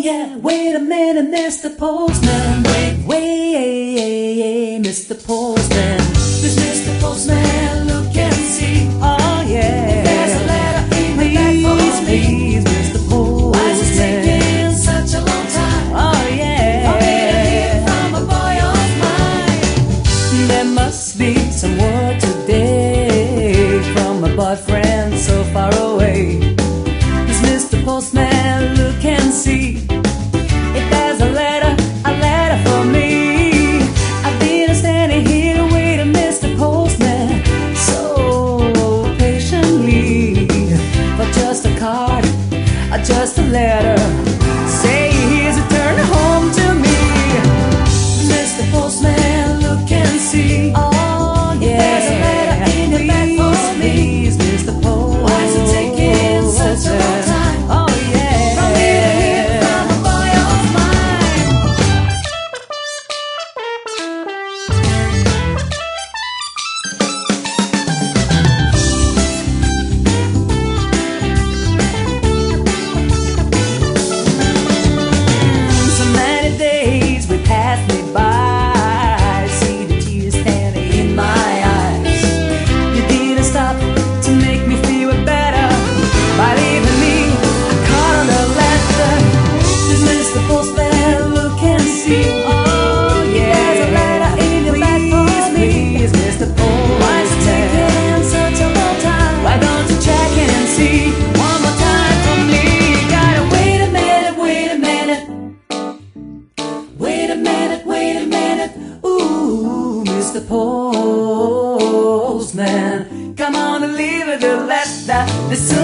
yeah, wait a minute, Mr. Postman. Wait, Mr. Postman. Please, Mr. Postman, look and see. Oh yeah, there's a letter in the bag for me. Please, Mr. Postman. Why is it taking such a long time? Oh yeah, for me to hear from a boy of mine. There must be some word today from a boyfriend so far away. Please, Mr. Postman, look and see. If there's a letter for me. I've been standing here waiting, Mr. Postman, so patiently, for just a card or just a letter. Say here's a turn home to me. Mr. Postman, look and see. Oh yeah, there's a letter in the bag for me. Please, Mr. Postman. Why is it taking such a long time? Oh yeah, from me to hear from a boy of mine. So many days we passed me by, see the tears standing in my eyes. You didn't stop to make me feel better by leaving me a card on the letter. Just Mr. Postman, look and see. Oh yeah, there's a letter in the bag for me. Please, Mr. Postman. Why is it taking such a long time? Why don't you check and see one more time for me? Gotta wait a minute, wait a minute. Wait a minute, wait a minute. Ooh, Mr. Postman, come on and leave it a letter.